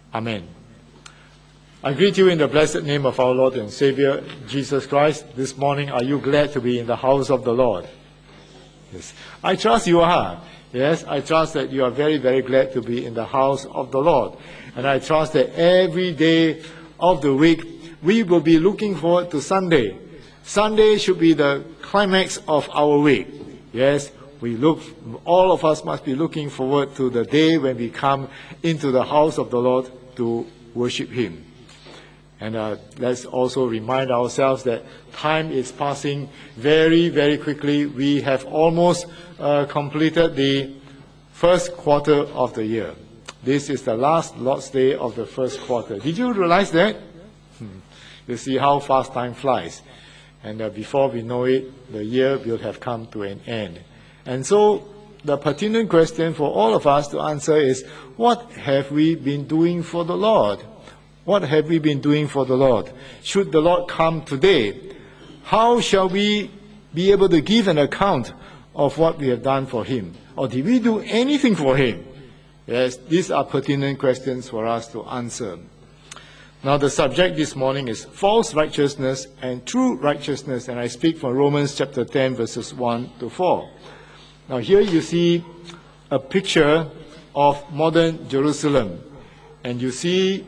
Amen. I greet you in the blessed name of our Lord and Savior, Jesus Christ. This morning, are you glad to be in the house of the Lord? Yes. I trust you are. Yes, I trust that you are very, very glad to be in the house of the Lord. And I trust that every day of the week, we will be looking forward to Sunday. Sunday should be the climax of our week. Yes, all of us must be looking forward to the day when we come into the house of the Lord to worship Him. And let's also remind ourselves that time is passing very, very quickly. We have almost completed the first quarter of the year. This is the last Lord's Day of the first quarter. Did you realize that? You see how fast time flies. And before we know it, the year will have come to an end. And so the pertinent question for all of us to answer is, what have we been doing for the Lord? What have we been doing for the Lord? Should the Lord come today, how shall we be able to give an account of what we have done for Him? Or did we do anything for Him? Yes, these are pertinent questions for us to answer. Now the subject this morning is false righteousness and true righteousness, and I speak from Romans chapter 10 verses 1 to 4. Now here you see a picture of modern Jerusalem, and you see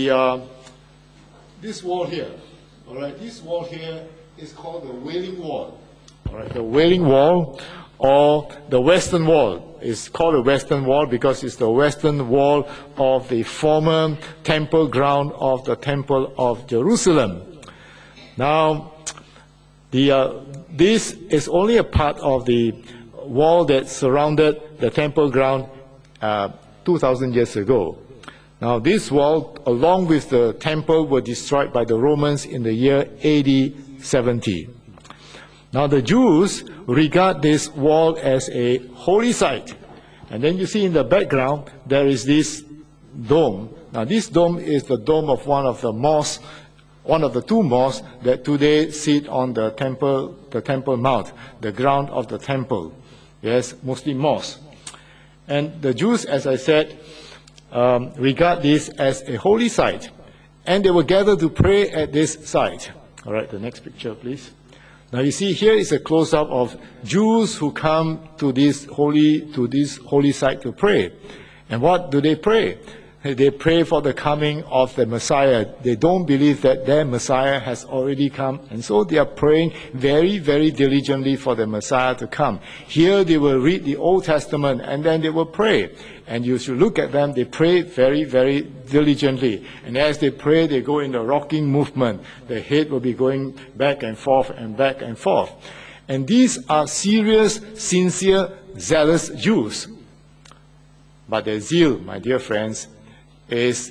this wall here. All right, this wall here is called the Wailing Wall. All right, the Wailing Wall, or the Western Wall. It's called the Western Wall because it's the western wall of the former temple ground of the Temple of Jerusalem. Now, this is only a part of the wall that surrounded the temple ground 2,000 years ago. Now, this wall, along with the temple, were destroyed by the Romans in the year AD 70. Now, the Jews regard this wall as a holy site. And then you see in the background, there is this dome. Now, this dome is the dome of one of the mosques, one of the two mosques that today sit on the Temple Mount, the ground of the temple. Yes, Muslim mosque. And the Jews, as I said, regard this as a holy site, and they will gather to pray at this site. All right, the next picture, please. Now you see here is a close-up of Jews who come to this holy site to pray. And what do they pray? They pray for the coming of the Messiah. They don't believe that their Messiah has already come, and so they are praying very, very diligently for the Messiah to come. Here they will read the Old Testament, and then they will pray. And you should look at them, they pray very, very diligently. And as they pray, they go in a rocking movement. The head will be going back and forth and back and forth. And these are serious, sincere, zealous Jews. But their zeal, my dear friends, is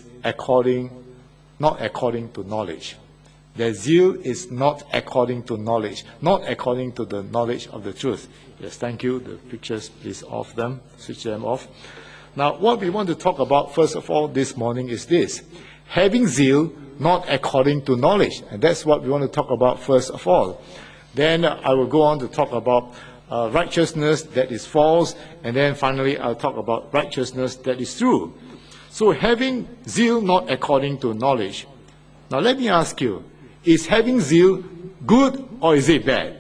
not according to knowledge. Their zeal is not according to knowledge, not according to the knowledge of the truth. Yes, thank you. The pictures, please off them, switch them off. Now, what we want to talk about, first of all, this morning is this. Having zeal not according to knowledge. And that's what we want to talk about first of all. Then I will go on to talk about righteousness that is false. And then finally, I'll talk about righteousness that is true. So having zeal not according to knowledge. Now let me ask you, is having zeal good or is it bad?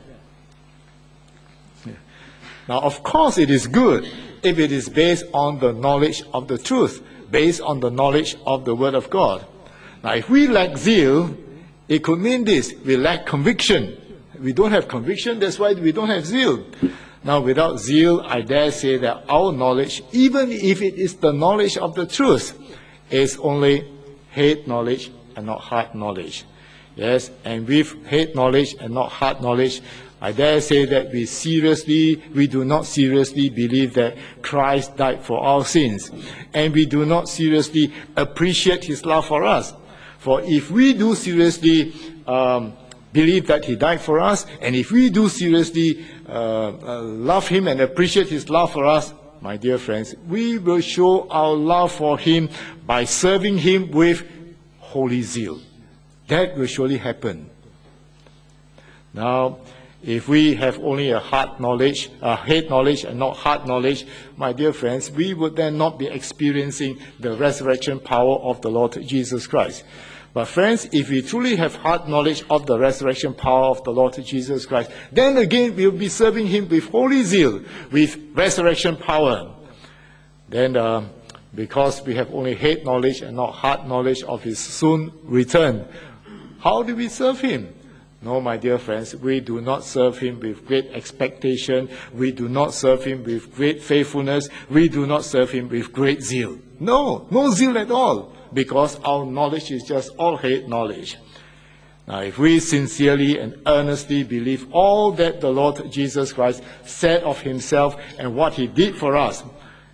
Now of course it is good if it is based on the knowledge of the truth, based on the knowledge of the Word of God. Now if we lack zeal, it could mean this: we lack conviction. We don't have conviction, that's why we don't have zeal. Now, without zeal, I dare say that our knowledge, even if it is the knowledge of the truth, is only head knowledge and not heart knowledge. Yes, and with head knowledge and not heart knowledge, I dare say that we do not seriously believe that Christ died for our sins. And we do not seriously appreciate His love for us. For if we do seriously believe that He died for us, and if we do seriously love Him and appreciate His love for us, my dear friends, we will show our love for Him by serving Him with holy zeal. That will surely happen. Now, If we have only a head knowledge and not heart knowledge, my dear friends, we would then not be experiencing the resurrection power of the Lord Jesus Christ. But friends, if we truly have heart knowledge of the resurrection power of the Lord Jesus Christ, then again we'll be serving him with holy zeal, with resurrection power. Then because we have only head knowledge and not heart knowledge of his soon return, how do we serve him? No, my dear friends, we do not serve him with great expectation. We do not serve him with great faithfulness. We do not serve him with great zeal. No zeal at all, because our knowledge is just all head knowledge. Now, if we sincerely and earnestly believe all that the Lord Jesus Christ said of himself and what he did for us,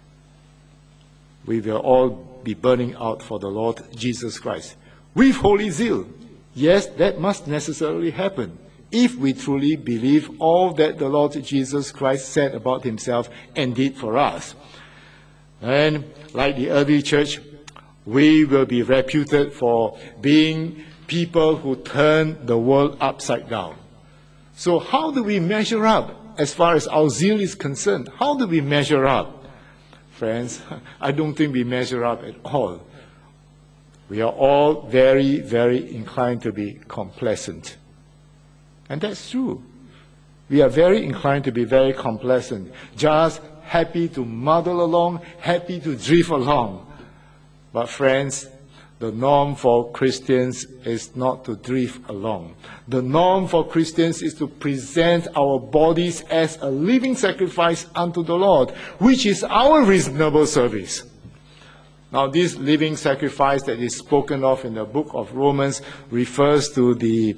we will all be burning out for the Lord Jesus Christ with holy zeal. Yes, that must necessarily happen if we truly believe all that the Lord Jesus Christ said about himself and did for us. And like the early church, we will be reputed for being people who turn the world upside down. So how do we measure up as far as our zeal is concerned? How do we measure up? Friends, I don't think we measure up at all. We are all very, very inclined to be complacent. And that's true. We are very inclined to be very complacent, just happy to muddle along, happy to drift along. But friends, the norm for Christians is not to drift along. The norm for Christians is to present our bodies as a living sacrifice unto the Lord, which is our reasonable service. Now, this living sacrifice that is spoken of in the book of Romans refers to the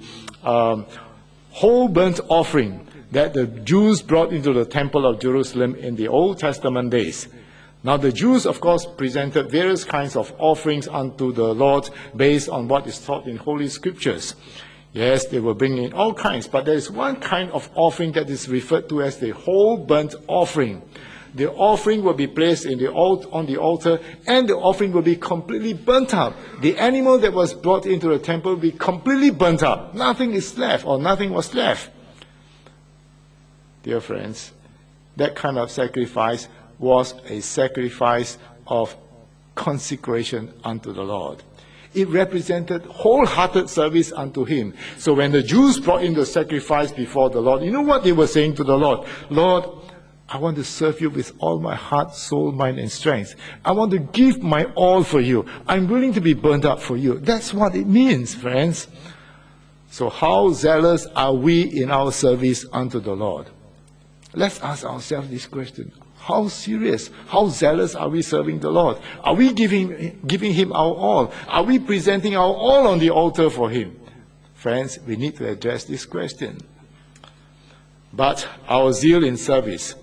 whole burnt offering that the Jews brought into the temple of Jerusalem in the Old Testament days. Now, the Jews, of course, presented various kinds of offerings unto the Lord based on what is taught in Holy Scriptures. Yes, they were bringing in all kinds, but there is one kind of offering that is referred to as the whole burnt offering. The offering will be placed on the altar, and the offering will be completely burnt up. The animal that was brought into the temple will be completely burnt up. Nothing is left, or nothing was left. Dear friends, that kind of sacrifice was a sacrifice of consecration unto the Lord. It represented wholehearted service unto him. So when the Jews brought in the sacrifice before the Lord, you know what they were saying to the Lord? Lord, I want to serve you with all my heart, soul, mind, and strength. I want to give my all for you. I'm willing to be burned up for you. That's what it means, friends. So how zealous are we in our service unto the Lord? Let's ask ourselves this question. How serious, how zealous are we serving the Lord? Are we giving him our all? Are we presenting our all on the altar for him? Friends, we need to address this question. But our zeal in service,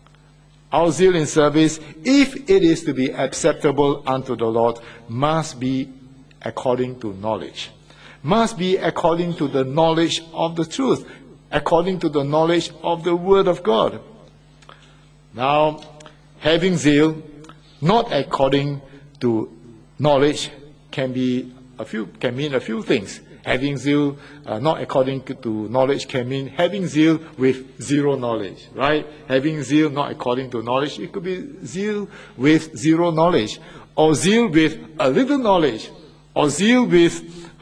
if it is to be acceptable unto the Lord, must be according to knowledge. Must be according to the knowledge of the truth, according to the knowledge of the Word of God. Now, having zeal, not according to knowledge, can mean a few things. Having zeal not according to knowledge can mean having zeal with zero knowledge, right? Having zeal not according to knowledge, it could be zeal with zero knowledge, or zeal with a little knowledge, or zeal with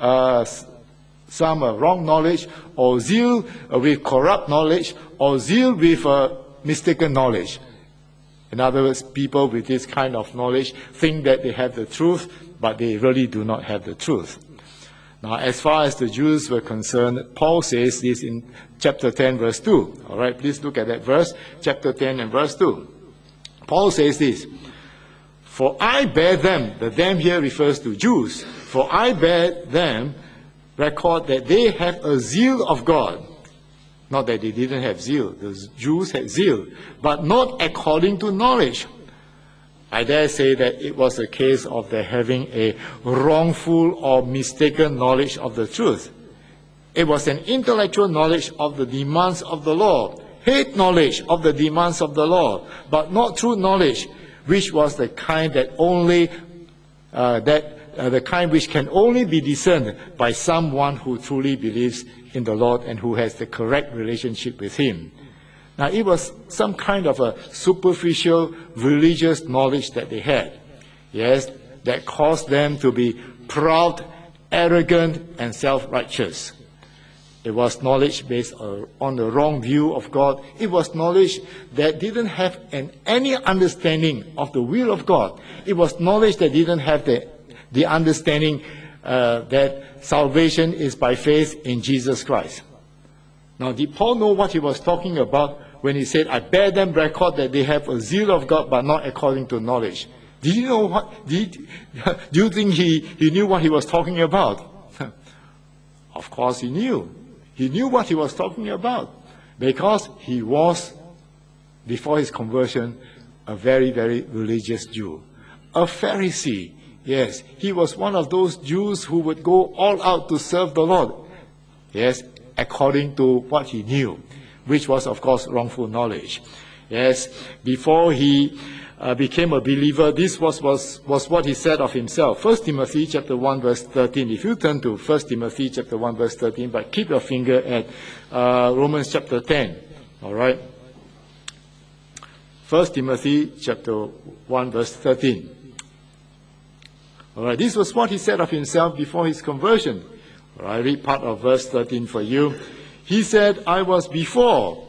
some wrong knowledge, or zeal with corrupt knowledge, or zeal with mistaken knowledge. In other words, people with this kind of knowledge think that they have the truth, but they really do not have the truth. Now, as far as the Jews were concerned, Paul says this in chapter 10, verse 2. All right, please look at that verse, chapter 10 and verse 2. Paul says this, "For I bear them," the them here refers to Jews, "for I bear them record that they have a zeal of God." Not that they didn't have zeal. The Jews had zeal, but not according to knowledge. I dare say that it was a case of their having a wrongful or mistaken knowledge of the truth. It was an intellectual knowledge of the demands of the law, hate knowledge of the demands of the law, but not true knowledge, which was the kind that only that the kind which can only be discerned by someone who truly believes in the Lord and who has the correct relationship with Him. Now, it was some kind of a superficial religious knowledge that they had, yes, that caused them to be proud, arrogant, and self-righteous. It was knowledge based on the wrong view of God. It was knowledge that didn't have any understanding of the will of God. It was knowledge that didn't have the understanding that salvation is by faith in Jesus Christ. Now, did Paul know what he was talking about when he said, I bear them record that they have a zeal of God, but not according to knowledge? Did you know what? Do you think he knew what he was talking about? Of course he knew. He knew what he was talking about, because he was, before his conversion, a very, very religious Jew. A Pharisee. Yes, he was one of those Jews who would go all out to serve the Lord. Yes, according to what he knew, which was, of course, wrongful knowledge. Yes, before he became a believer, this was what he said of himself. 1 Timothy chapter 1 verse 13. If you turn to 1 Timothy chapter 1 verse 13, but keep your finger at Romans chapter 10. All right? 1 Timothy chapter 1 verse 13. All right, this was what he said of himself before his conversion. All right, I read part of verse 13 for you. He said, I was before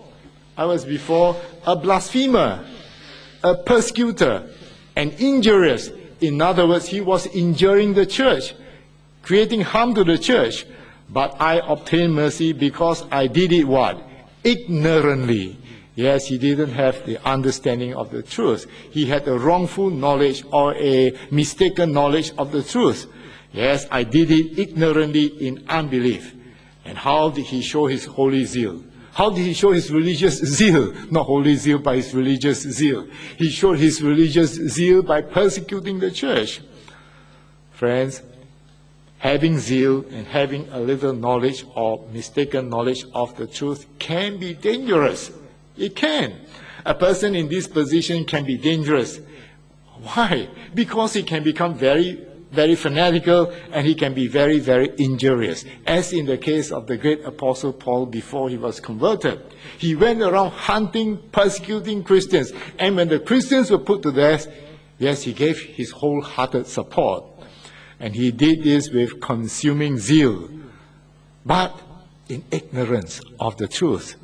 a blasphemer, a persecutor, and injurious. In other words, he was injuring the church, creating harm to the church. But I obtained mercy because I did it what? Ignorantly. Yes, he didn't have the understanding of the truth. He had a wrongful knowledge or a mistaken knowledge of the truth. Yes, I did it ignorantly in unbelief. And how did he show his holy zeal? How did he show his religious zeal? Not holy zeal, but his religious zeal. He showed his religious zeal by persecuting the church. Friends, having zeal and having a little knowledge or mistaken knowledge of the truth can be dangerous. It can. A person in this position can be dangerous. Why? Because he can become very, very fanatical, and he can be very, very injurious, as in the case of the great apostle Paul before he was converted. He went around hunting, persecuting Christians, and when the Christians were put to death, yes, he gave his wholehearted support. And he did this with consuming zeal, but in ignorance of the truth.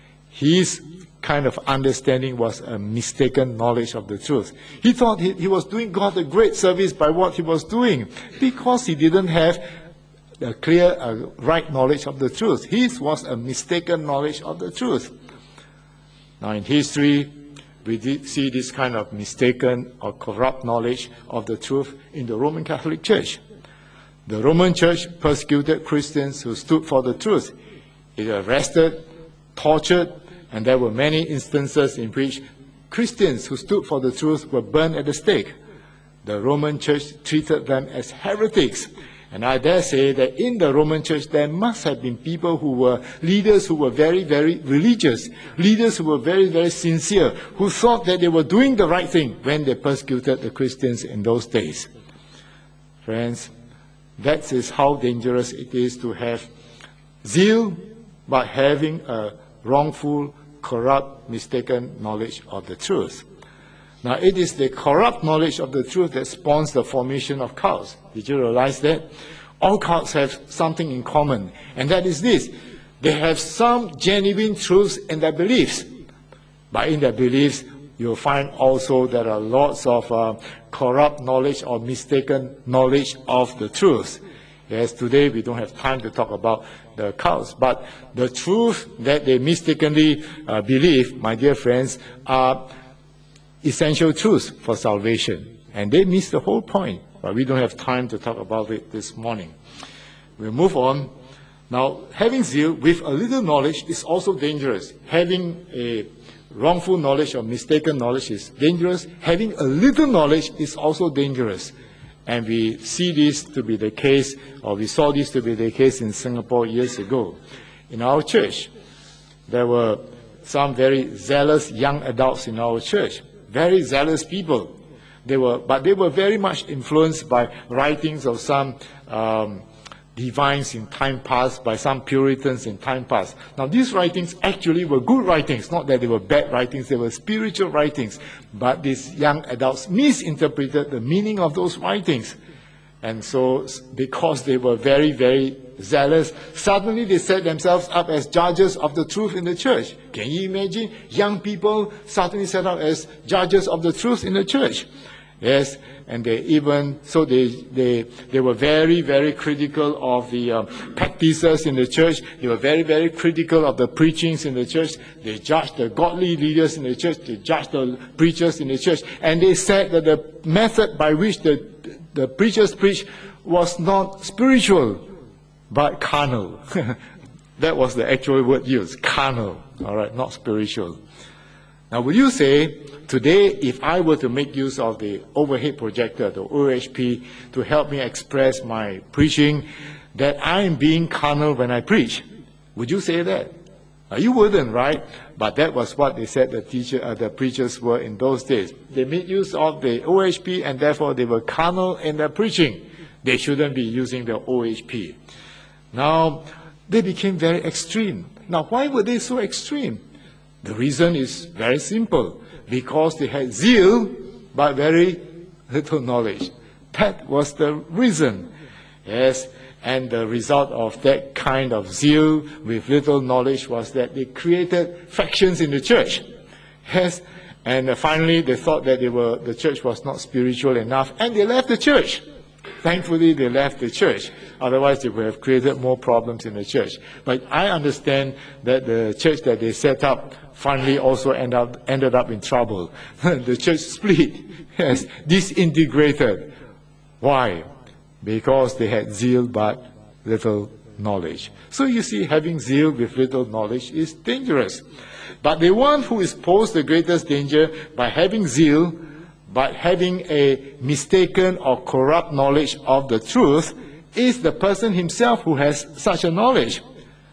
His kind of understanding was a mistaken knowledge of the truth. He thought he was doing God a great service by what he was doing, because he didn't have a clear, right knowledge of the truth. His was a mistaken knowledge of the truth. Now in history, we did see this kind of mistaken or corrupt knowledge of the truth in the Roman Catholic Church. The Roman Church persecuted Christians who stood for the truth. It arrested, tortured, and there were many instances in which Christians who stood for the truth were burned at the stake. The Roman Church treated them as heretics. And I dare say that in the Roman Church there must have been people who were leaders who were very, very religious, leaders who were very, very sincere, who thought that they were doing the right thing when they persecuted the Christians in those days. Friends, that is how dangerous it is to have zeal but having a wrongful, corrupt, mistaken knowledge of the truth. Now, it is the corrupt knowledge of the truth that spawns the formation of cults. Did you realize that? All cults have something in common, and that is this. They have some genuine truths in their beliefs. But in their beliefs, you'll find also there are lots of corrupt knowledge or mistaken knowledge of the truth. Yes, today we don't have time to talk about the cults, but the truth that they mistakenly believe, my dear friends, are essential truths for salvation. And they miss the whole point, but we don't have time to talk about it this morning. We'll move on. Now, having zeal with a little knowledge is also dangerous. Having a wrongful knowledge or mistaken knowledge is dangerous. Having a little knowledge is also dangerous. And we see this to be the case, or we saw this to be the case in Singapore years ago. In our church, there were some very zealous young adults in our church, very zealous people. But they were very much influenced by writings of some divines in time past, by some Puritans in time past. Now, these writings actually were good writings, not that they were bad writings, they were spiritual writings. But these young adults misinterpreted the meaning of those writings. And so, because they were very, very zealous, suddenly they set themselves up as judges of the truth in the church. Can you imagine? Young people suddenly set up as judges of the truth in the church. Yes, and they were very, very critical of the practices in the church. They were very, very critical of the preachings in the church. They judged the godly leaders in the church. They judged the preachers in the church. And they said that the method by which the preachers preached was not spiritual, but carnal. That was the actual word used, carnal, all right, not spiritual. Now, would you say, today, if I were to make use of the overhead projector, the OHP, to help me express my preaching, that I am being carnal when I preach? Would you say that? You wouldn't, right? But that was what they said the preachers were in those days. They made use of the OHP, and therefore they were carnal in their preaching. They shouldn't be using the OHP. Now, they became very extreme. Now, why were they so extreme? The reason is very simple. Because they had zeal, but very little knowledge. That was the reason. Yes, and the result of that kind of zeal with little knowledge was that they created factions in the church. Yes, and finally they thought that the church was not spiritual enough, and they left the church. Thankfully, they left the church. Otherwise, they would have created more problems in the church. But I understand that the church that they set up finally also ended up in trouble. The church split, yes, disintegrated. Why? Because they had zeal but little knowledge. So you see, having zeal with little knowledge is dangerous. But the one who is posed the greatest danger by having zeal but having a mistaken or corrupt knowledge of the truth is the person himself who has such a knowledge.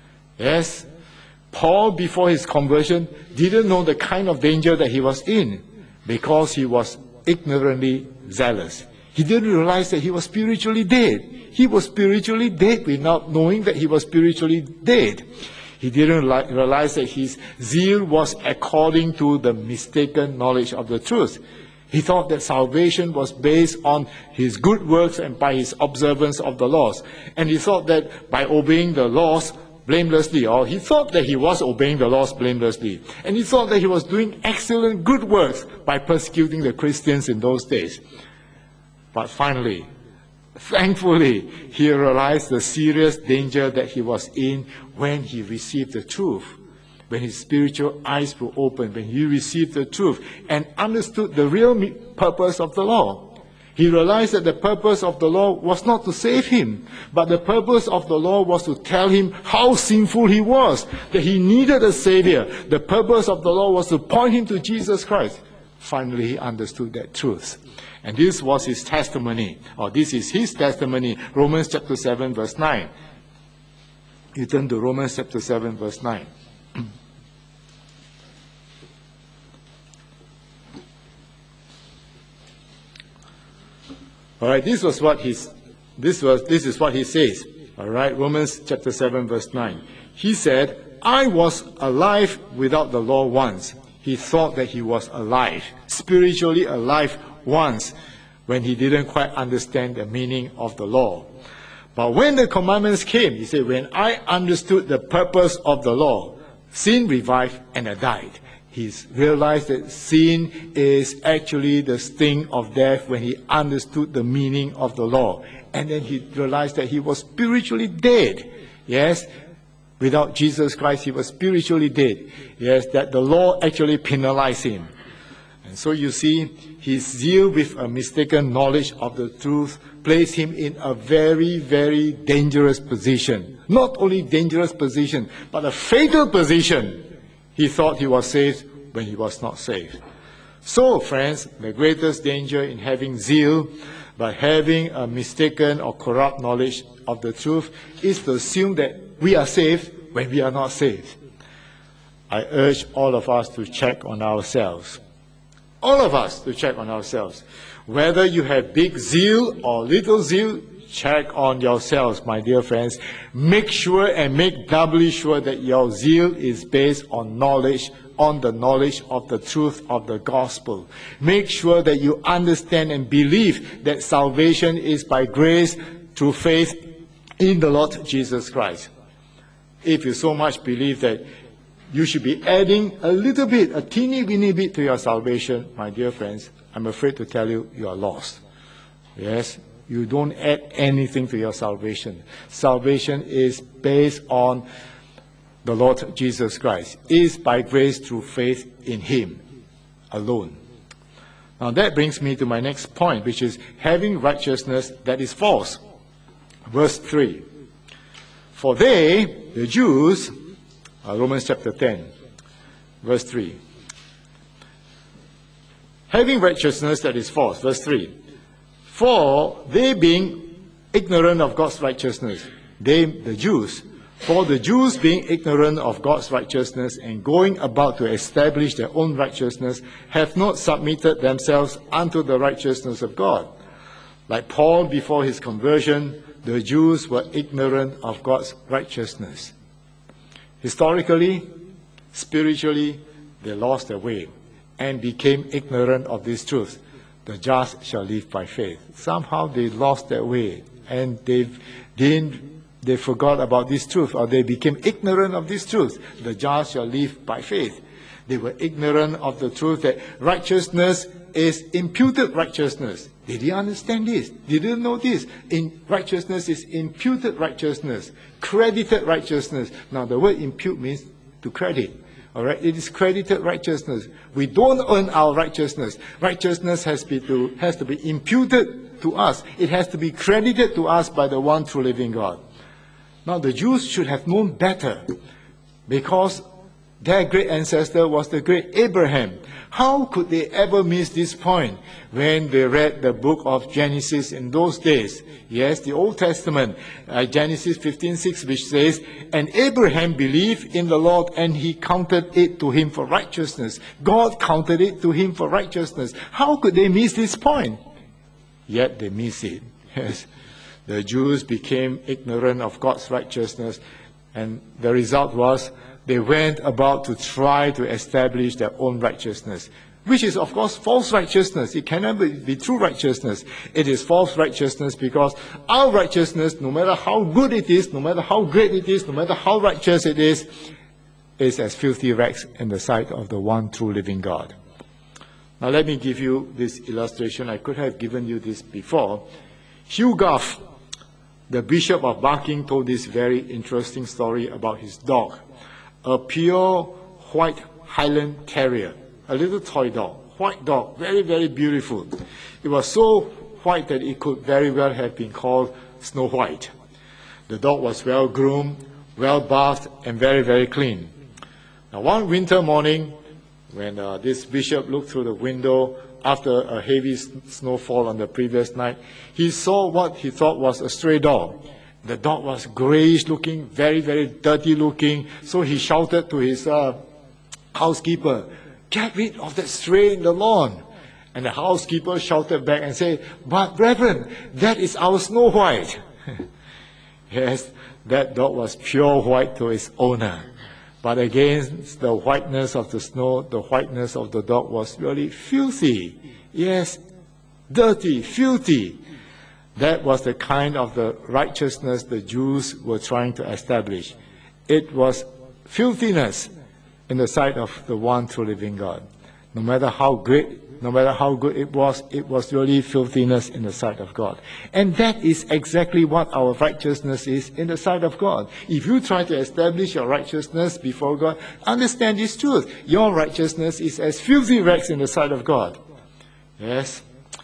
Yes, Paul, before his conversion, didn't know the kind of danger that he was in because he was ignorantly zealous. He didn't realize that he was spiritually dead. He was spiritually dead without knowing that he was spiritually dead. He didn't realize that his zeal was according to the mistaken knowledge of the truth. He thought that salvation was based on his good works and by his observance of the laws. And he thought that by obeying the laws blamelessly, or he thought that he was obeying the laws blamelessly. And he thought that he was doing excellent good works by persecuting the Christians in those days. But finally, thankfully, he realized the serious danger that he was in when he received the truth. When his spiritual eyes were opened, when he received the truth and understood the real purpose of the law. He realized that the purpose of the law was not to save him, but the purpose of the law was to tell him how sinful he was, that he needed a Savior. The purpose of the law was to point him to Jesus Christ. Finally, he understood that truth. And this was his testimony, or this is his testimony, Romans chapter 7, verse 9. You turn to Romans chapter 7, verse 9. All right, this is what he says. All right, Romans chapter 7, verse 9. He said, I was alive without the law once. He thought that he was alive, spiritually alive once, when he didn't quite understand the meaning of the law. But when the commandments came, he said, when I understood the purpose of the law, sin revived and I died. He realized that sin is actually the sting of death when he understood the meaning of the law. And then he realized that he was spiritually dead. Yes, without Jesus Christ, he was spiritually dead. Yes, that the law actually penalized him. And so you see, his zeal with a mistaken knowledge of the truth placed him in a very, very dangerous position. Not only dangerous position, but a fatal position. He thought he was saved when he was not saved. So, friends, the greatest danger in having zeal, but having a mistaken or corrupt knowledge of the truth, is to assume that we are saved when we are not saved. I urge all of us to check on ourselves. All of us to check on ourselves. Whether you have big zeal or little zeal, check on yourselves, my dear friends. Make sure and make doubly sure that your zeal is based on knowledge, on the knowledge of the truth of the gospel. Make sure that you understand and believe that salvation is by grace through faith in the Lord Jesus Christ. If you so much believe that you should be adding a little bit, a teeny weeny bit to your salvation, my dear friends, I'm afraid to tell you, you are lost. Yes, you don't add anything to your salvation. Salvation is based on the Lord Jesus Christ. It is by grace through faith in Him alone. Now that brings me to my next point, which is having righteousness that is false. Verse 3. For they, the Jews, Romans chapter 10, verse 3. Having righteousness that is false, verse 3. For they being ignorant of God's righteousness, they, the Jews, for the Jews being ignorant of God's righteousness and going about to establish their own righteousness, have not submitted themselves unto the righteousness of God. Like Paul before his conversion, the Jews were ignorant of God's righteousness. Historically, spiritually, they lost their way and became ignorant of this truth. The just shall live by faith. Somehow they lost their way and they forgot about this truth, or they became ignorant of this truth. The just shall live by faith. They were ignorant of the truth that righteousness is imputed righteousness. Did you understand this? Did you know this? In righteousness is imputed righteousness, credited righteousness. Now the word impute means to credit. All right, it is credited righteousness. We don't earn our righteousness. Righteousness has to be imputed to us. It has to be credited to us by the one true living God. Now the Jews should have known better, because their great ancestor was the great Abraham. How could they ever miss this point when they read the book of Genesis in those days? Yes, the Old Testament, Genesis 15:6, which says, and Abraham believed in the Lord, and he counted it to him for righteousness. God counted it to him for righteousness. How could they miss this point? Yet they miss it. Yes, the Jews became ignorant of God's righteousness, and the result was they went about to try to establish their own righteousness, which is, of course, false righteousness. It cannot be true righteousness. It is false righteousness, because our righteousness, no matter how good it is, no matter how great it is, no matter how righteous it is as filthy rags in the sight of the one true living God. Now let me give you this illustration. I could have given you this before. Hugh Gough, the Bishop of Barking, told this very interesting story about his dog. A pure white Highland Terrier, a little toy dog, white dog, very, very beautiful. It was so white that it could very well have been called Snow White. The dog was well groomed, well bathed, and very, very clean. Now one winter morning, when this bishop looked through the window after a heavy snowfall on the previous night, he saw what he thought was a stray dog. The dog was grayish looking, very, very dirty looking. So he shouted to his housekeeper, get rid of that stray in the lawn. And the housekeeper shouted back and said, but Reverend, that is our Snow White. Yes, that dog was pure white to its owner. But against the whiteness of the snow, the whiteness of the dog was really filthy. Yes, dirty, filthy. That was the kind of the righteousness the Jews were trying to establish. It was filthiness in the sight of the one true living God. No matter how great, no matter how good it was really filthiness in the sight of God. And that is exactly what our righteousness is in the sight of God. If you try to establish your righteousness before God, understand this truth. Your righteousness is as filthy rags in the sight of God. Yes,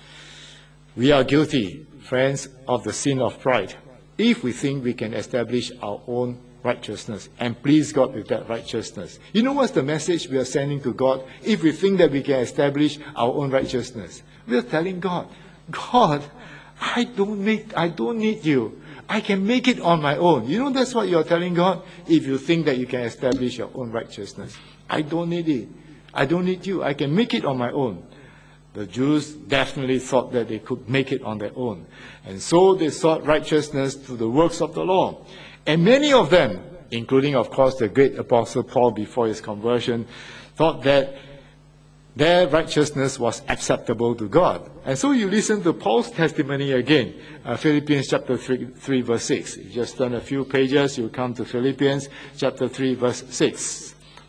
we are guilty, friends, of the sin of pride, if we think we can establish our own righteousness and please God with that righteousness. You know what's the message we are sending to God if we think that we can establish our own righteousness? We are telling God, God, I don't need you. I can make it on my own. You know that's what you're telling God if you think that you can establish your own righteousness. I don't need it. I don't need you. I can make it on my own. The Jews definitely thought that they could make it on their own. And so they sought righteousness through the works of the law. And many of them, including, of course, the great apostle Paul before his conversion, thought that their righteousness was acceptable to God. And so you listen to Paul's testimony again, Philippians chapter 3 verse 6. You just turn a few pages, you come to Philippians chapter 3 verse 6.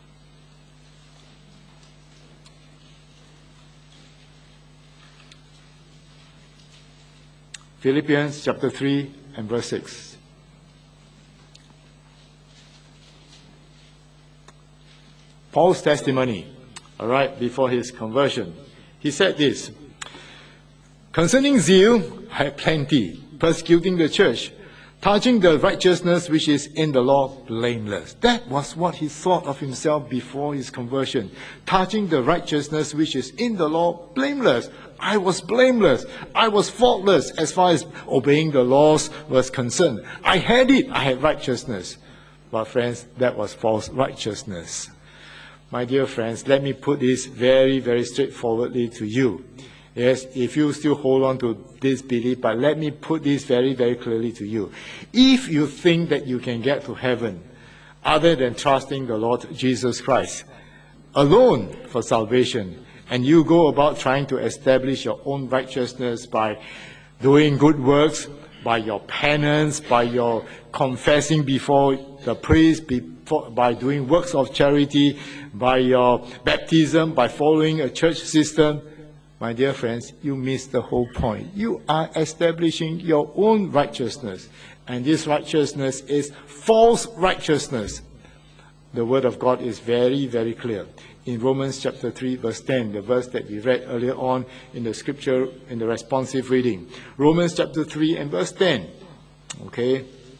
Philippians chapter 3 and verse 6. Paul's testimony, all right, before his conversion. He said this, concerning zeal, I had plenty, persecuting the church, touching the righteousness which is in the law, blameless. That was what he thought of himself before his conversion. Touching the righteousness which is in the law, blameless. I was blameless. I was faultless as far as obeying the laws was concerned. I had it. I had righteousness. But friends, that was false righteousness. My dear friends, let me put this very, very straightforwardly to you. Yes, if you still hold on to this belief, but let me put this very, very clearly to you. If you think that you can get to heaven other than trusting the Lord Jesus Christ alone for salvation, and you go about trying to establish your own righteousness by doing good works, by your penance, by your confessing before the priest, by doing works of charity, by your baptism, by following a church system, my dear friends, you miss the whole point. You are establishing your own righteousness, and this righteousness is false righteousness. The word of God is very, very clear. In Romans chapter 3, verse 10, the verse that we read earlier on in the scripture, in the responsive reading. Romans chapter 3 and verse 10. Okay?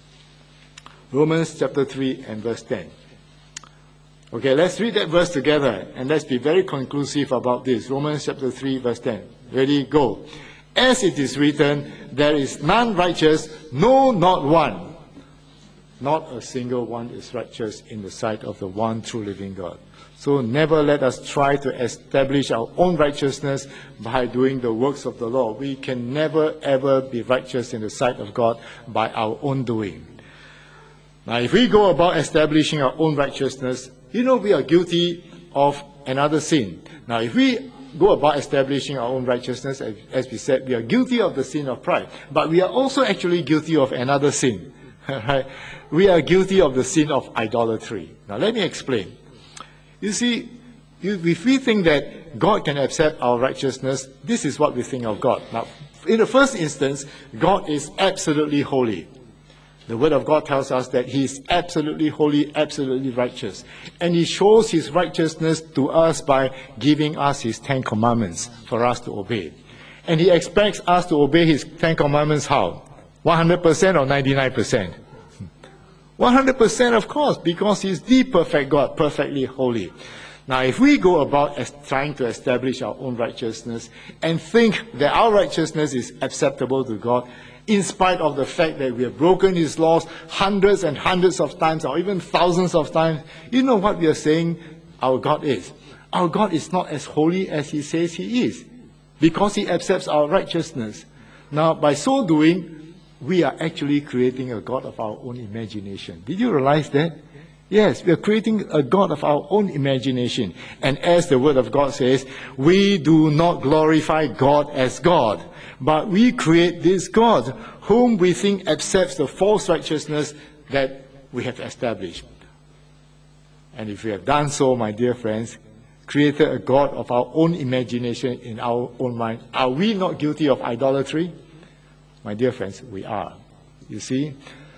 Romans chapter 3 and verse 10. Okay, let's read that verse together, and let's be very conclusive about this. Romans chapter 3, verse 10. Ready, go. As it is written, there is none righteous, no, not one. Not a single one is righteous in the sight of the one true living God. So never let us try to establish our own righteousness by doing the works of the law. We can never ever be righteous in the sight of God by our own doing. Now, if we go about establishing our own righteousness, you know we are guilty of another sin. Now, if we go about establishing our own righteousness, as we said, we are guilty of the sin of pride. But we are also actually guilty of another sin. Right? We are guilty of the sin of idolatry. Now, let me explain. You see, if we think that God can accept our righteousness, this is what we think of God. Now, in the first instance, God is absolutely holy. The Word of God tells us that He is absolutely holy, absolutely righteous. And He shows His righteousness to us by giving us His 10 Commandments for us to obey. And He expects us to obey His 10 Commandments how? 100% or 99%? 100%, of course, because He's the perfect God, perfectly holy. Now, if we go about trying to establish our own righteousness and think that our righteousness is acceptable to God, in spite of the fact that we have broken His laws hundreds and hundreds of times, or even thousands of times, you know what we are saying our God is? Our God is not as holy as He says He is, because He accepts our righteousness. Now, by so doing, we are actually creating a God of our own imagination. Did you realize that? Yes, we are creating a God of our own imagination. And as the Word of God says, we do not glorify God as God, but we create this God whom we think accepts the false righteousness that we have established. And if we have done so, my dear friends, created a God of our own imagination in our own mind, are we not guilty of idolatry? My dear friends, we are. You see?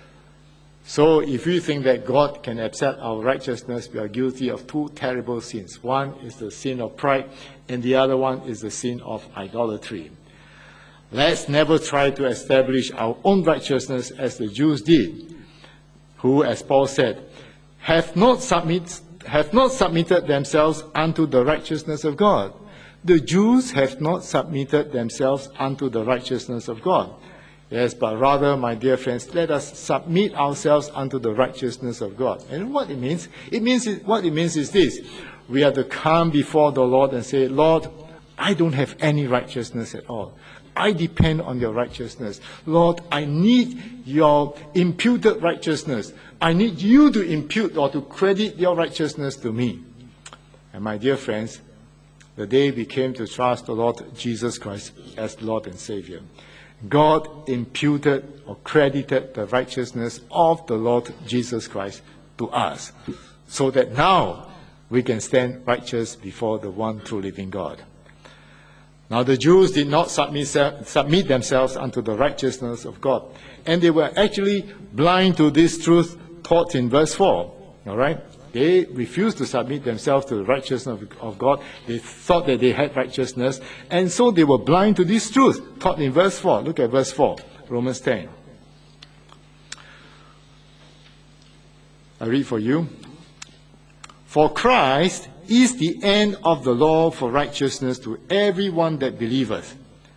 So if we think that God can accept our righteousness, we are guilty of two terrible sins. One is the sin of pride, and the other one is the sin of idolatry. Let's never try to establish our own righteousness as the Jews did, who, as Paul said, have not submitted themselves unto the righteousness of God. The Jews have not submitted themselves unto the righteousness of God. Yes, but rather, my dear friends, let us submit ourselves unto the righteousness of God. And what it means? What it means is this. We have to come before the Lord and say, Lord, I don't have any righteousness at all. I depend on your righteousness. Lord, I need your imputed righteousness. I need you to impute or to credit your righteousness to me. And my dear friends, the day we came to trust the Lord Jesus Christ as Lord and Savior, God imputed or credited the righteousness of the Lord Jesus Christ to us, so that now we can stand righteous before the one true living God. Now the Jews did not submit themselves unto the righteousness of God, and they were actually blind to this truth taught in verse 4. All right? They refused to submit themselves to the righteousness of God. They thought that they had righteousness, and so they were blind to this truth taught in verse 4. Look at verse 4, Romans 10. I read for you. For Christ is the end of the law for righteousness to everyone that believeth.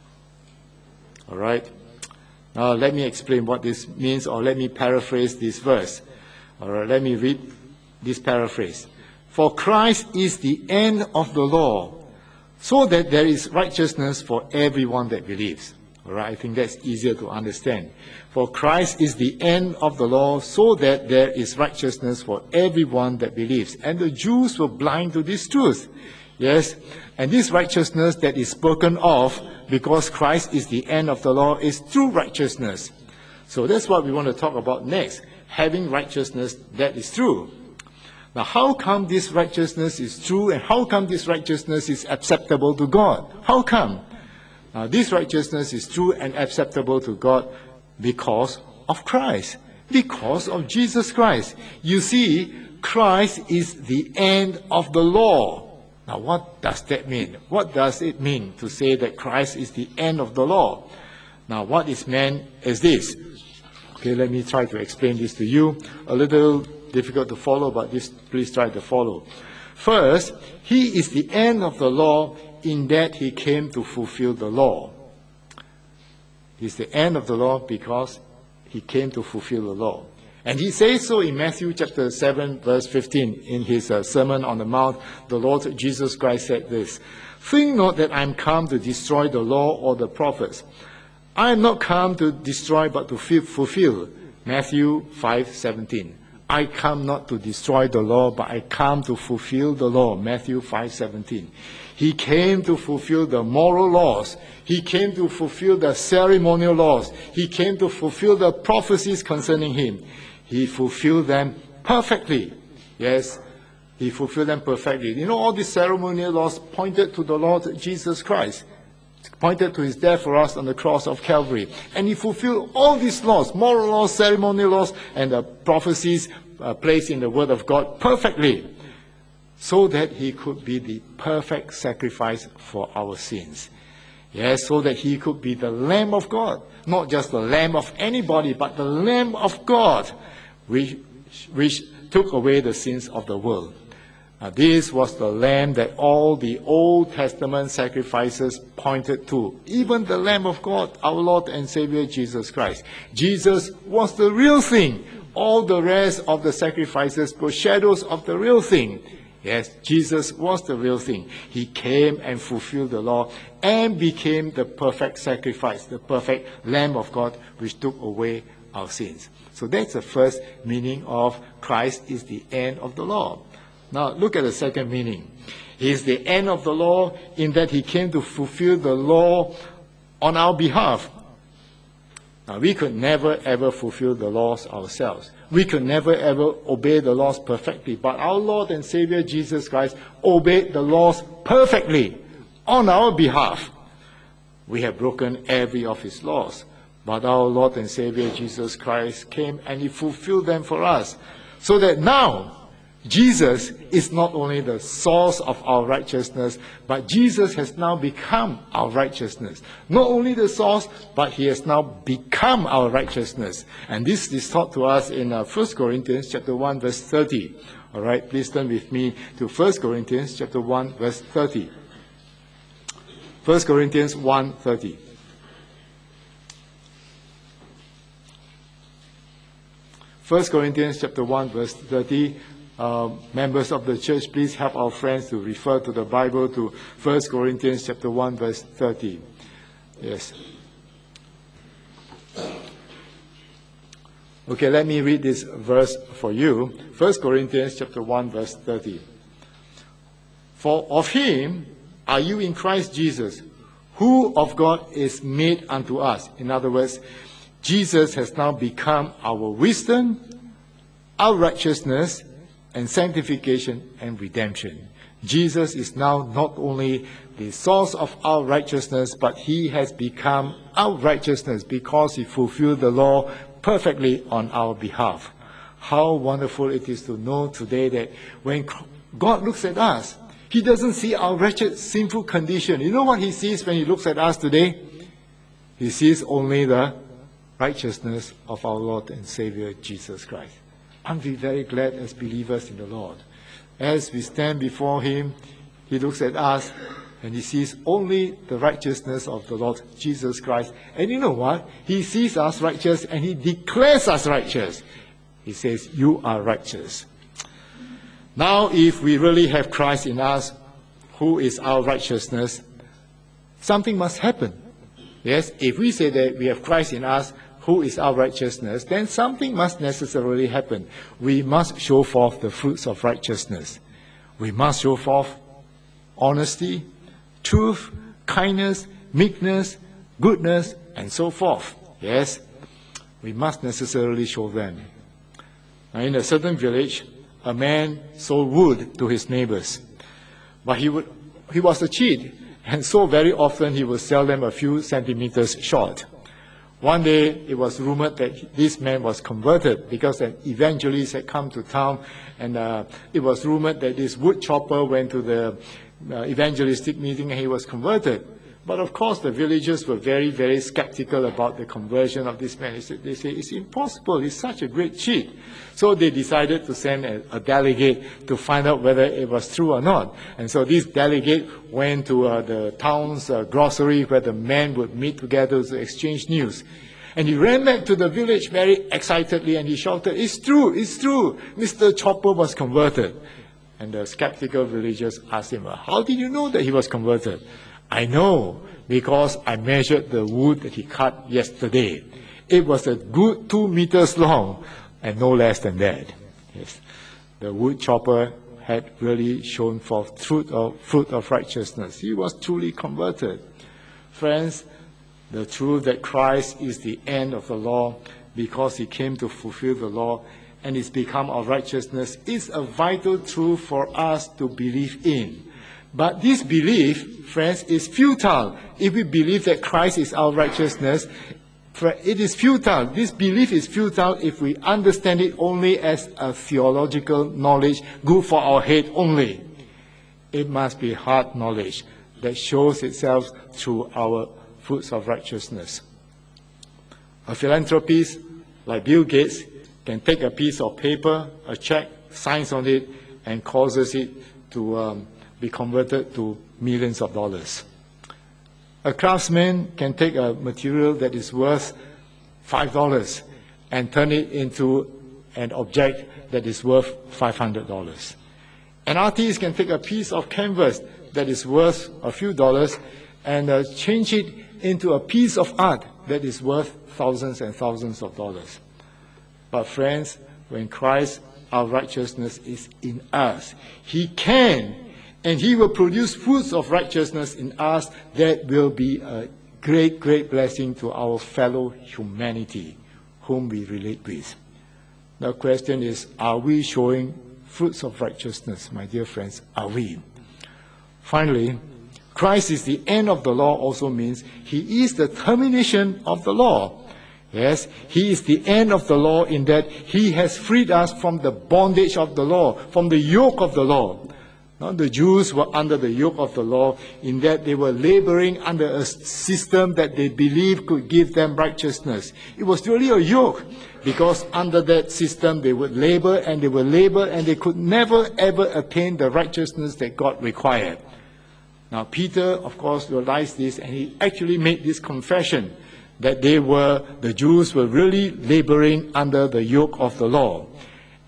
All right? Now let me explain what this means, or let me paraphrase this verse. All right, let me read this paraphrase. For Christ is the end of the law, so that there is righteousness for everyone that believes. All right, I think that's easier to understand. For Christ is the end of the law, so that there is righteousness for everyone that believes. And the Jews were blind to this truth. Yes, and this righteousness that is spoken of, because Christ is the end of the law, is true righteousness. So that's what we want to talk about next. Having righteousness that is true. Now, how come this righteousness is true, and how come this righteousness is acceptable to God? How come? This righteousness is true and acceptable to God because of Christ, because of Jesus Christ. You see, Christ is the end of the law. Now, what does that mean? What does it mean to say that Christ is the end of the law? Now, what is meant is this. Okay, let me try to explain this to you. A little difficult to follow, but please try to follow. First, he is the end of the law in that he came to fulfill the law. He's the end of the law because he came to fulfill the law. And he says so in Matthew chapter 7, verse 15. In his Sermon on the Mount, the Lord Jesus Christ said this, "Think not that I am come to destroy the law or the prophets. I am not come to destroy but to fulfill." Matthew 5:17. I come not to destroy the law, but I come to fulfill the law. Matthew 5:17. He came to fulfill the moral laws. He came to fulfill the ceremonial laws. He came to fulfill the prophecies concerning him. He fulfilled them perfectly. Yes, he fulfilled them perfectly. You know, all these ceremonial laws pointed to the Lord Jesus Christ, pointed to his death for us on the cross of Calvary. And he fulfilled all these laws, moral laws, ceremonial laws, and the prophecies placed in the Word of God perfectly, so that he could be the perfect sacrifice for our sins. Yes, so that he could be the Lamb of God, not just the Lamb of anybody, but the Lamb of God, which took away the sins of the world. This was the Lamb that all the Old Testament sacrifices pointed to. Even the Lamb of God, our Lord and Savior Jesus Christ. Jesus was the real thing. All the rest of the sacrifices were shadows of the real thing. Yes, Jesus was the real thing. He came and fulfilled the law and became the perfect sacrifice, the perfect Lamb of God, which took away our sins. So that's the first meaning of Christ is the end of the law. Now, look at the second meaning. He is the end of the law in that he came to fulfill the law on our behalf. Now, we could never ever fulfill the laws ourselves. We could never ever obey the laws perfectly. But our Lord and Savior Jesus Christ obeyed the laws perfectly on our behalf. We have broken every of his laws. But our Lord and Savior Jesus Christ came and he fulfilled them for us. So that now, Jesus is not only the source of our righteousness, but Jesus has now become our righteousness. Not only the source, but he has now become our righteousness. And this is taught to us in 1 Corinthians chapter 1, verse 30. All right, please turn with me to 1 Corinthians chapter 1, verse 30. 1 Corinthians 1, 30. 1 Corinthians chapter 1, verse 30. members of the church, please help our friends to refer to the Bible to 1 Corinthians chapter 1, verse 30. Yes. Okay, let me read this verse for you. 1 Corinthians chapter 1, verse 30. For of him are you in Christ Jesus, who of God is made unto us. In other words, Jesus has now become our wisdom, our righteousness, and sanctification and redemption. Jesus is now not only the source of our righteousness, but he has become our righteousness because he fulfilled the law perfectly on our behalf. How wonderful it is to know today that when God looks at us, he doesn't see our wretched, sinful condition. You know what he sees when he looks at us today? He sees only the righteousness of our Lord and Savior, Jesus Christ. Aren't we very glad as believers in the Lord? As we stand before him, he looks at us and he sees only the righteousness of the Lord Jesus Christ. And you know what? He sees us righteous and he declares us righteous. He says, you are righteous. Now, if we really have Christ in us, who is our righteousness, something must happen. Yes, if we say that we have Christ in us, who is our righteousness, then something must necessarily happen. We must show forth the fruits of righteousness. We must show forth honesty, truth, kindness, meekness, goodness, and so forth. Yes, we must necessarily show them. Now, in a certain village, a man sold wood to his neighbors. But he was a cheat, and so very often he would sell them a few centimeters short. One day, it was rumored that this man was converted because an evangelist had come to town, and it was rumored that this wood chopper went to the evangelistic meeting and he was converted. But of course, the villagers were very, very skeptical about the conversion of this man. They say, it's impossible, he's such a great cheat. So they decided to send a delegate to find out whether it was true or not. And so this delegate went to the town's grocery where the men would meet together to exchange news. And he ran back to the village very excitedly and he shouted, it's true, Mr. Chopper was converted. And the skeptical villagers asked him, how did you know that he was converted? I know, because I measured the wood that he cut yesterday. It was a good 2 meters long, and no less than that. Yes, the wood chopper had really shown forth fruit of righteousness. He was truly converted. Friends, the truth that Christ is the end of the law because he came to fulfill the law and it's become our righteousness is a vital truth for us to believe in. But this belief, friends, is futile. If we believe that Christ is our righteousness, it is futile. This belief is futile if we understand it only as a theological knowledge, good for our head only. It must be hard knowledge that shows itself through our fruits of righteousness. A philanthropist like Bill Gates can take a piece of paper, a check, signs on it, and causes it to be converted to millions of dollars. A craftsman can take a material that is worth $5 and turn it into an object that is worth $500. An artist can take a piece of canvas that is worth a few dollars and change it into a piece of art that is worth thousands and thousands of dollars. But friends, when Christ, our righteousness, is in us, he can and he will produce fruits of righteousness in us that will be a great, great blessing to our fellow humanity whom we relate with. The question is, are we showing fruits of righteousness, my dear friends? Are we? Finally, Christ is the end of the law also means he is the termination of the law. Yes, he is the end of the law in that he has freed us from the bondage of the law, from the yoke of the law. Now, the Jews were under the yoke of the law in that they were laboring under a system that they believed could give them righteousness. It was really a yoke because under that system they would labor and they could never ever attain the righteousness that God required. Now, Peter, of course, realized this and he actually made this confession that the Jews were really laboring under the yoke of the law.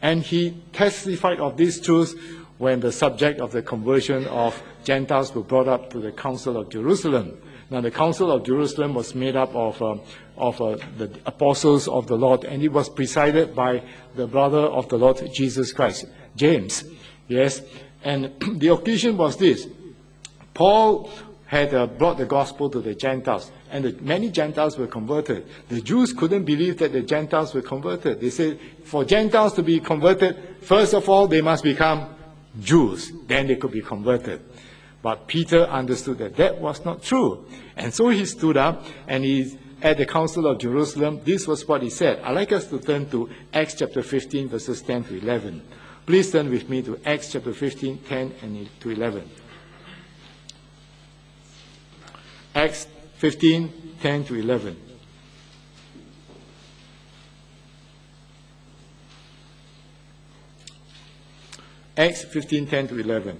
And he testified of these truths when the subject of the conversion of Gentiles were brought up to the Council of Jerusalem. Now, the Council of Jerusalem was made up of the apostles of the Lord, and it was presided by the brother of the Lord Jesus Christ, James. Yes, and the occasion was this. Paul had brought the gospel to the Gentiles, and many Gentiles were converted. The Jews couldn't believe that the Gentiles were converted. They said, for Gentiles to be converted, first of all, they must become Jews. Then they could be converted. But Peter understood that that was not true. And so he stood up, and he, at the Council of Jerusalem, this was what he said. I'd like us to turn to Acts chapter 15, verses 10 to 11. Please turn with me to Acts chapter 15, 10 and to 11. Acts 15, 10 to 11. Acts 15, 10 to 11.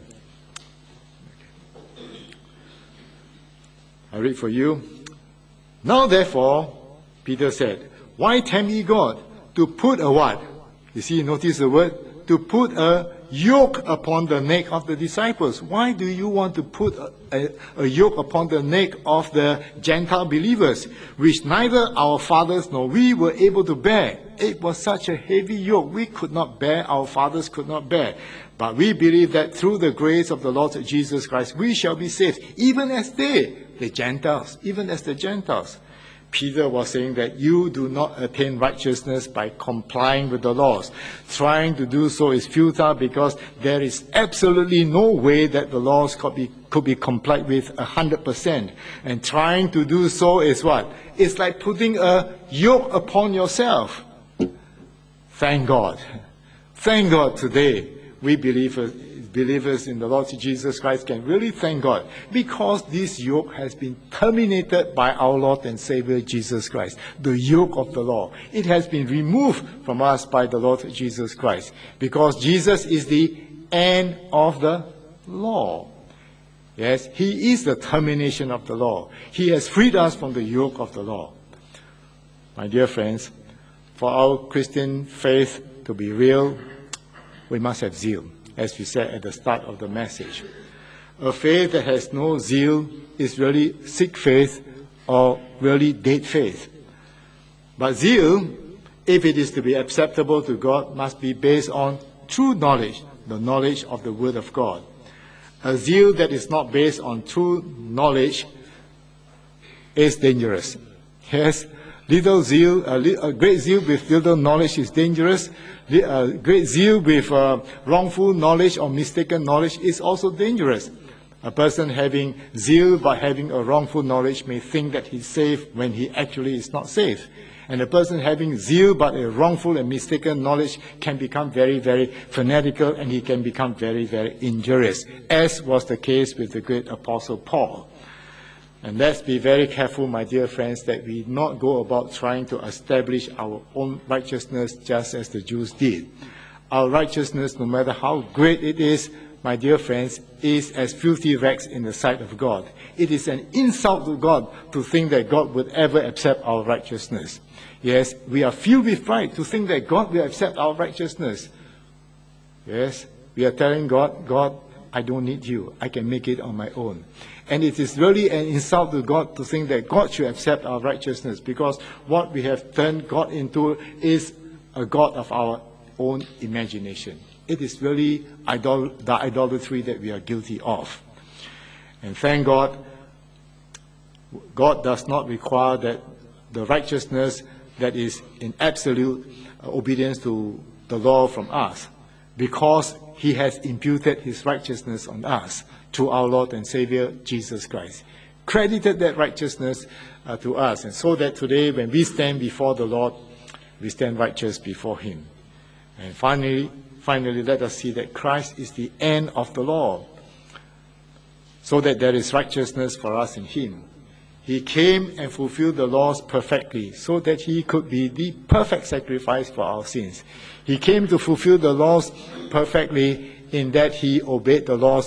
I read for you. Now therefore, Peter said, why tempt ye God to put a what? You see, notice the word, to put a yoke upon the neck of the disciples. Why do you want to put a yoke upon the neck of the Gentile believers, which neither our fathers nor we were able to bear? It was such a heavy yoke we could not bear, our fathers could not bear. But we believe that through the grace of the Lord Jesus Christ, we shall be saved, even as they, the Gentiles, even as the Gentiles. Peter was saying that you do not attain righteousness by complying with the laws. Trying to do so is futile because there is absolutely no way that the laws could be complied with 100%. And trying to do so is what? It's like putting a yoke upon yourself. Thank God. Thank God today we believers in the Lord Jesus Christ can really thank God because this yoke has been terminated by our Lord and Savior Jesus Christ. The yoke of the law. It has been removed from us by the Lord Jesus Christ because Jesus is the end of the law. Yes, he is the termination of the law. He has freed us from the yoke of the law. My dear friends, for our Christian faith to be real, we must have zeal, as we said at the start of the message. A faith that has no zeal is really sick faith or really dead faith. But zeal, if it is to be acceptable to God, must be based on true knowledge, the knowledge of the Word of God. A zeal that is not based on true knowledge is dangerous. Yes, little zeal, a great zeal with little knowledge is dangerous. A great zeal with wrongful knowledge or mistaken knowledge is also dangerous. A person having zeal but having a wrongful knowledge may think that he's safe when he actually is not safe. And a person having zeal but a wrongful and mistaken knowledge can become very, very fanatical, and he can become very, very injurious, as was the case with the great apostle Paul. And let's be very careful, my dear friends, that we not go about trying to establish our own righteousness just as the Jews did. Our righteousness, no matter how great it is, my dear friends, is as filthy rags in the sight of God. It is an insult to God to think that God would ever accept our righteousness. Yes, we are filled with pride to think that God will accept our righteousness. Yes, we are telling God, God, I don't need you. I can make it on my own. And it is really an insult to God to think that God should accept our righteousness, because what we have turned God into is a God of our own imagination. It is really the idolatry that we are guilty of. And thank God, God does not require that the righteousness that is in absolute obedience to the law from us, because he has imputed his righteousness on us through our Lord and Savior, Jesus Christ. Credited that righteousness to us, and so that today when we stand before the Lord, we stand righteous before him. And finally, let us see that Christ is the end of the law, so that there is righteousness for us in him. He came and fulfilled the laws perfectly, so that he could be the perfect sacrifice for our sins. He came to fulfill the laws perfectly in that he obeyed the laws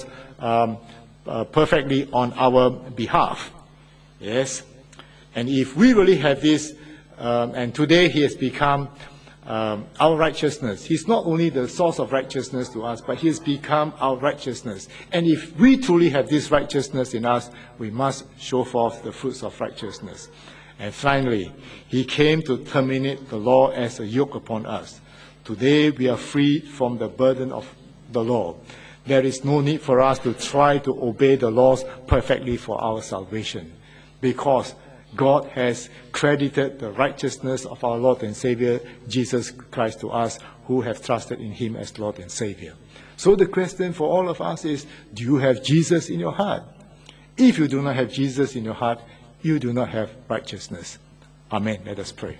perfectly on our behalf. Yes. And if we really have this, and today he has become our righteousness. He's not only the source of righteousness to us, but He's become our righteousness. And if we truly have this righteousness in us, we must show forth the fruits of righteousness. And finally, He came to terminate the law as a yoke upon us. Today, we are freed from the burden of the law. There is no need for us to try to obey the laws perfectly for our salvation, because God has credited the righteousness of our Lord and Savior, Jesus Christ, to us who have trusted in Him as Lord and Savior. So the question for all of us is, do you have Jesus in your heart? If you do not have Jesus in your heart, you do not have righteousness. Amen. Let us pray.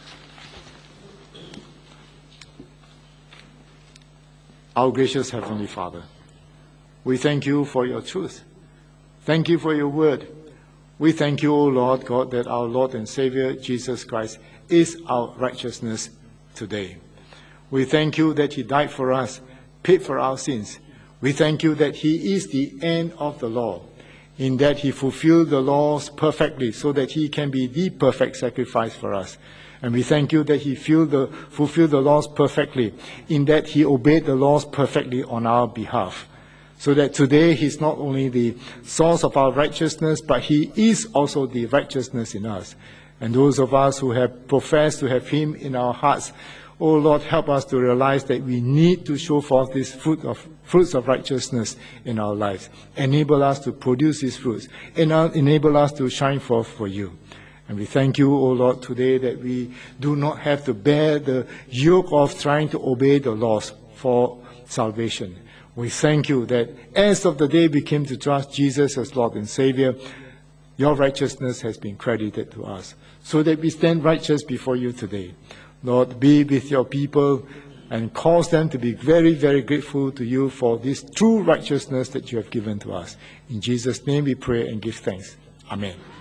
Our gracious Heavenly Father, we thank You for Your truth. Thank You for Your word. We thank You, O Lord God, that our Lord and Savior, Jesus Christ, is our righteousness today. We thank You that He died for us, paid for our sins. We thank You that He is the end of the law, in that He fulfilled the laws perfectly so that He can be the perfect sacrifice for us. And we thank You that He fulfilled the laws perfectly, in that He obeyed the laws perfectly on our behalf. So that today He's not only the source of our righteousness, but He is also the righteousness in us. And those of us who have professed to have Him in our hearts, oh Lord, help us to realize that we need to show forth these fruits of righteousness in our lives. Enable us to produce these fruits, and enable us to shine forth for You. And we thank You, O Lord, today that we do not have to bear the yoke of trying to obey the laws for salvation. We thank You that as of the day we came to trust Jesus as Lord and Savior, Your righteousness has been credited to us, so that we stand righteous before You today. Lord, be with Your people and cause them to be very, very grateful to You for this true righteousness that You have given to us. In Jesus' name we pray and give thanks. Amen.